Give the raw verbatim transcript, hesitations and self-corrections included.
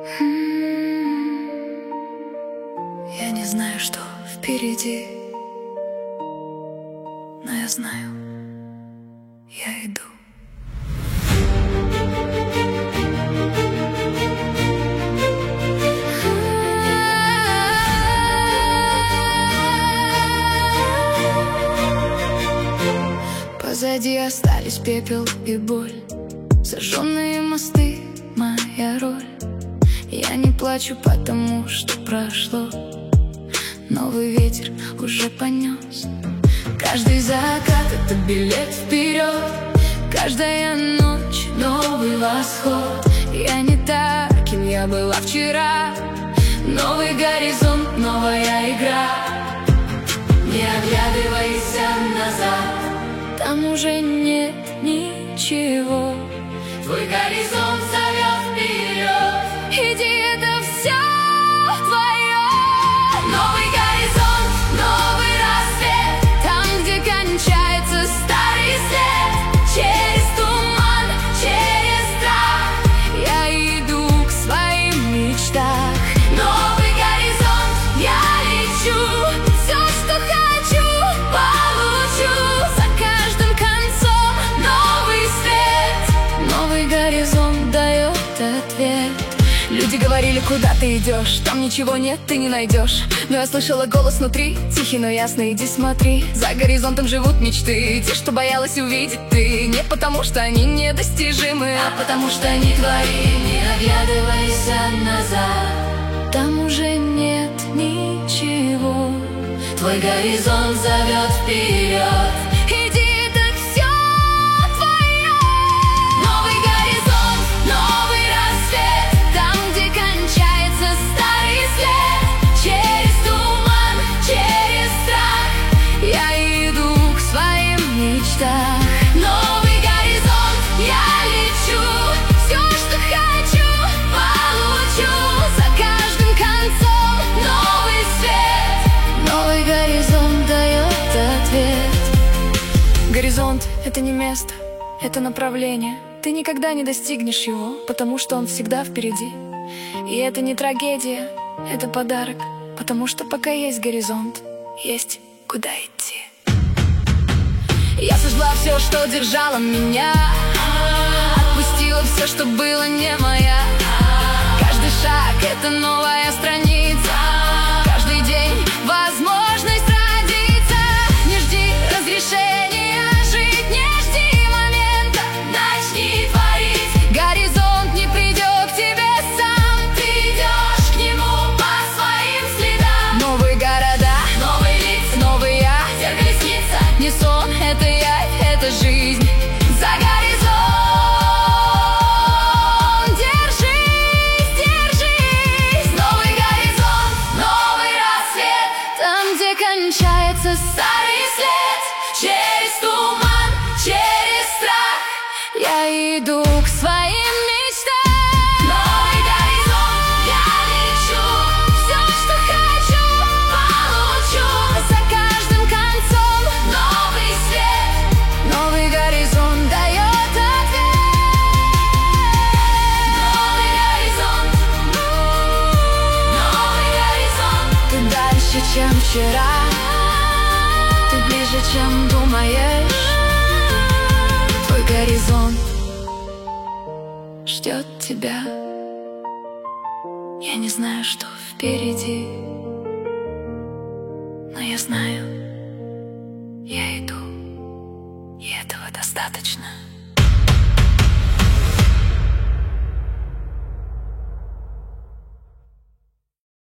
М, Я не знаю, что впереди, но я знаю, я иду. Позади остались пепел и боль, сожженные мосты — моя роль. Я не плачу, потому что прошло, новый ветер уже понес. Каждый закат — это билет вперед, каждая ночь — новый восход. Я не та, кем я была вчера, новый горизонт, новая игра. Не оглядывайся назад, там уже нет ничего. Твой горизонт зовет вперед, иди, это все твое. Новый горизонт, новый рассвет, там, где кончается старый след. Через туман, через страх я иду к своим мечтам. Новый горизонт, я лечу, все, что хочу, получу. За каждым концом новый свет, новый горизонт дает ответ. Люди говорили, куда ты идешь, там ничего нет, ты не найдешь. Но я слышала голос внутри, тихий, но ясный: иди смотри, за горизонтом живут мечты, те, что боялась увидеть ты. Не потому, что они недостижимы, а потому, что они твои. Не оглядывайся назад, там уже нет ничего. Твой горизонт зовет вперед, иди, это все твое. Новый горизонт, новый рассвет, там, где кончается старый след. Через туман, через страх я иду к своим мечтам. Новый горизонт, я лечу, все, что хочу, получу. За каждым концом новый свет, новый горизонт дает ответ. Горизонт — это не место, это направление. Ты никогда не достигнешь его, потому что он всегда впереди. И это не трагедия, это подарок, потому что пока есть горизонт, есть куда идти. Я сожгла все, что держало меня, отпустила все, что было не моя. Каждый шаг — это новая страница, каждый день — возможность родиться. Не жди разрешения жить, не жди момента, начни творить. Горизонт не придет к тебе сам, ты идешь к нему по своим следам. Новые города, новые лица, новый я, зеркале снится. Не сон, это явь, это жизнь. За горизонт держись, держись. Новый горизонт, новый рассвет, там, где кончается старый след. Через туман, через страх я иду к своим мечтам. Новый горизонт, я лечу, все, что хочу, получу. За каждым концом новый свет, новый горизонт дает ответ. Новый горизонт, новый горизонт. Ты дальше, чем вчера, ты ближе, чем думаешь. Твой горизонт ждет тебя. Я не знаю, что впереди, но я знаю, я иду, и этого достаточно.